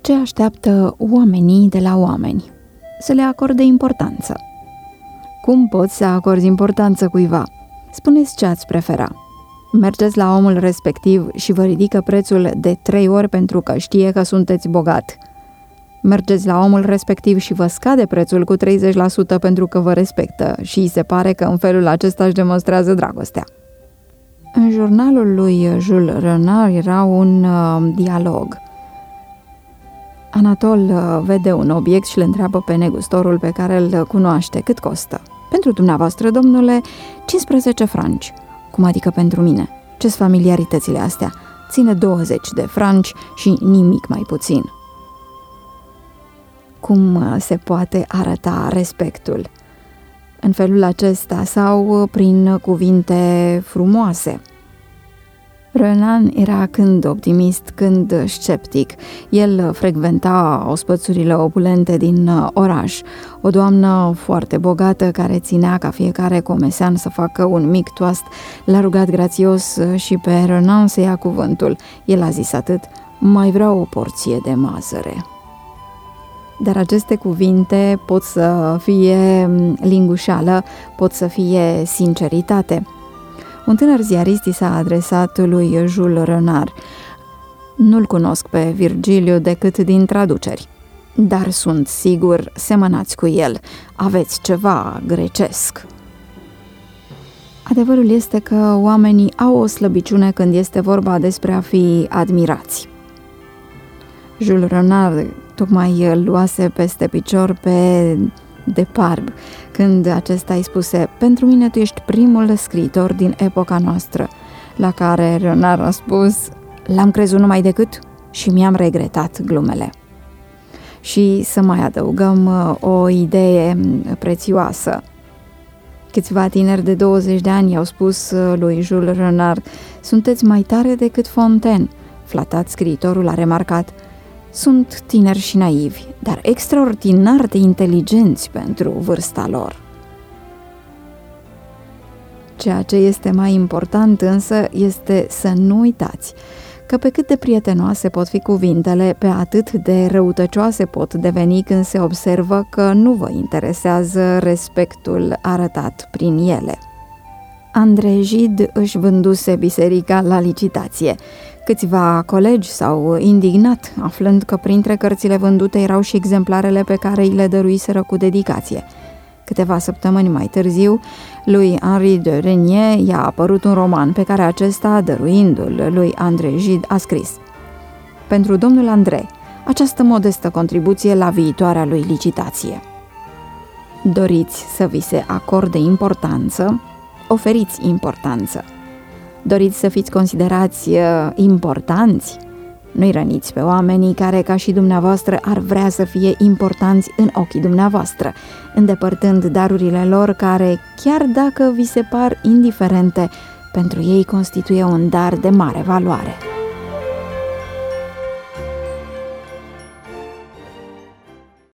Ce așteaptă oamenii de la oameni? Să le acorde importanță. Cum poți să acorzi importanță cuiva? Spuneți ce ați prefera. Mergeți la omul respectiv și vă ridică prețul de 3 ori pentru că știe că sunteți bogat. Mergeți la omul respectiv și vă scade prețul cu 30% pentru că vă respectă și îi se pare că în felul acesta își demonstrează dragostea. În jurnalul lui Jules Renard era un dialog. Anatol vede un obiect și îl întreabă pe negustorul pe care îl cunoaște cât costă. Pentru dumneavoastră, domnule, 15 franci. Cum adică pentru mine? Ce-s familiaritățile astea? Ține 20 de franci și nimic mai puțin. Cum se poate arăta respectul? În felul acesta sau prin cuvinte frumoase. Renan era când optimist, când sceptic. El frecventa ospățurile opulente din oraș. O doamnă foarte bogată care ținea ca fiecare comesean să facă un mic toast l-a rugat grațios și pe Renan să ia cuvântul. El a zis atât: mai vreau o porție de mazăre. Dar aceste cuvinte pot să fie lingușeală, pot să fie sinceritate. Un tânăr ziarist i s-a adresat lui Jules Renard. Nu-l cunosc pe Virgiliu decât din traduceri, dar sunt sigur semănați cu el, aveți ceva grecesc. Adevărul este că oamenii au o slăbiciune când este vorba despre a fi admirați. Jules Renard tocmai îl luase peste picior pe Depardieu, când acesta îi spuse: pentru mine tu ești primul scriitor din epoca noastră, la care Renard a spus: l-am crezut numai decât și mi-am regretat glumele. Și să mai adăugăm o idee prețioasă. Câțiva tineri de 20 de ani i-au spus lui Jules Renard: sunteți mai tare decât Fontaine. Flatat, scriitorul a remarcat: sunt tineri și naivi, dar extraordinar de inteligenți pentru vârsta lor. Ceea ce este mai important însă este să nu uitați că pe cât de prietenoase pot fi cuvintele, pe atât de răutăcioase pot deveni când se observă că nu vă interesează respectul arătat prin ele. André Gide își vânduse biserica la licitație. Câțiva colegi s-au indignat, aflând că printre cărțile vândute erau și exemplarele pe care îi le dăruiseră cu dedicație. Câteva săptămâni mai târziu, lui Henri de Régnier i-a apărut un roman pe care acesta, dăruindu-l lui André Gide, a scris: pentru domnul André, această modestă contribuție la viitoarea lui licitație. Doriți să vi se acorde importanță? Oferiți importanță. Doriți să fiți considerați importanți? Nu-i răniți pe oamenii care, ca și dumneavoastră, ar vrea să fie importanți în ochii dumneavoastră, îndepărtând darurile lor care, chiar dacă vi se par indiferente, pentru ei constituie un dar de mare valoare.